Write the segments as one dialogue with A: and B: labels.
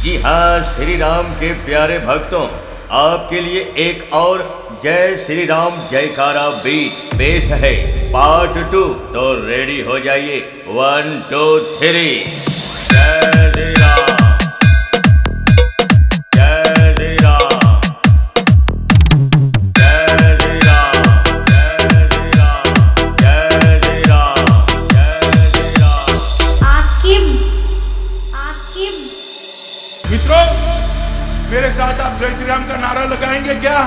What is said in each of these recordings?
A: जी हाँ श्री राम के प्यारे भक्तों, आपके लिए एक और जय श्री राम जयकारा बीट पेश है पार्ट 2। तो रेडी हो जाइए। 1 2 3। जय श्री राम, जय श्री राम, जय श्री राम, जय श्री राम, जय श्री राम, जय श्री राम।
B: आकिब
C: मित्रों, मेरे साथ आप जय श्री राम का नारा लगाएंगे क्या?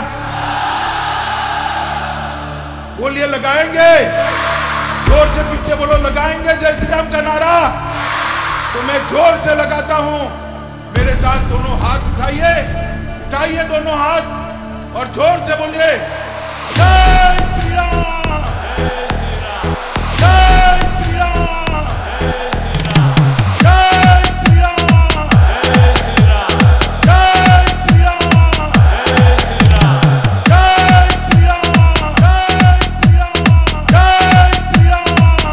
C: बोलिए, लगाएंगे? जोर से पीछे बोलो, लगाएंगे जय श्री राम का नारा? तो मैं जोर से लगाता हूं। मेरे साथ दोनों हाथ उठाइए, उठाइए दोनों हाथ और जोर से बोलिए, जय श्री राम, जय श्री राम, जय श्री राम, जय श्री राम, जय श्री राम, जय श्री राम, जय श्री राम,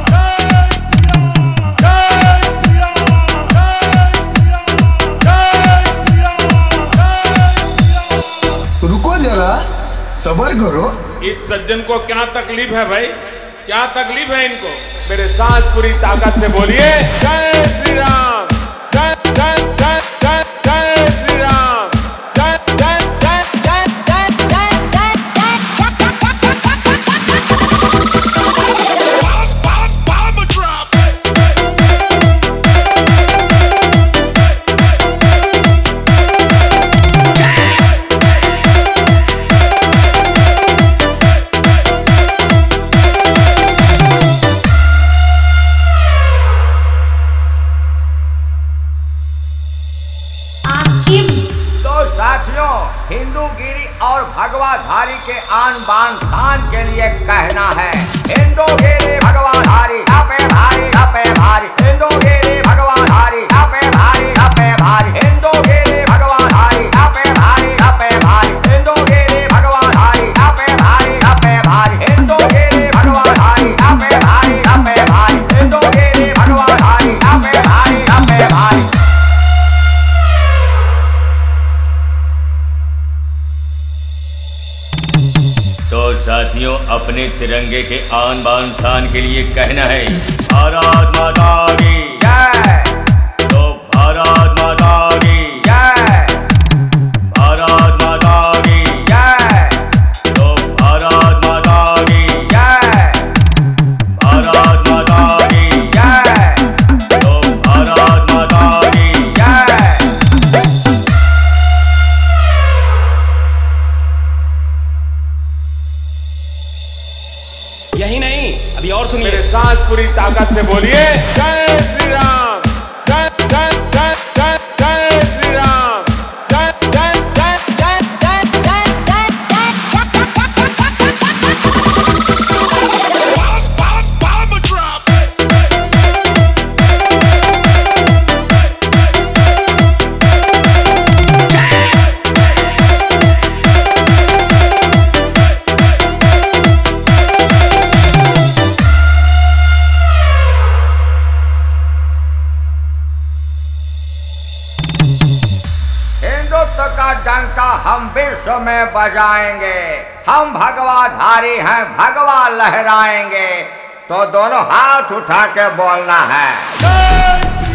C: जय श्री राम, जय श्री राम, जय श्री राम, जय श्री राम।
D: रुको जरा, सबर करो।
E: इस सज्जन को क्या तकलीफ है भाई? क्या तकलीफ है इनको? मेरे साथ पूरी ताकत से बोलिए, जय श्री राम, जय जय जय जय जय श्री राम, जय जय जय जय जय जय
B: आकिब
A: तो साथियों, हिंदूगिरी और भगवाधारी के आन बान शान के लिए कहना है, हिंदूगिरी भगवाधारी अपे भारी अपे भारी, हिंदूगिरी भगवाधारी अपे भारी अपे भारी, हिंदूगिरी भगवाधारी अपे भारी अपे भारी, हिंदूगिरी भगवाधारी अपे भारी अपे भारी, हिंदूगिरी भगवाधारी अपे भारी अपे भारी, हिंदूगिरी भगवाधारी अपे भारी अपे भारी। तो साथियों, अपने तिरंगे के आन बान शान के लिए कहना है, भारत माता की जय। तो भारत माता की जय, भारत माता की जय। तो भारत माता की जय, भारत माता की जय। तो भारत माता की जय।
E: यही नहीं, अभी और सुनिए। मेरे साथ पूरी ताकत से बोलिए, जय श्री राम, जय जय जय जय जय श्री राम, जय जय जय जय जय जय
A: हिंदुत्व का डंका हम विश्व में बजाएंगे, हम भगवाधारी हैं, भगवा लहराएंगे। तो दोनों हाथ उठा के बोलना है,
C: जय श्री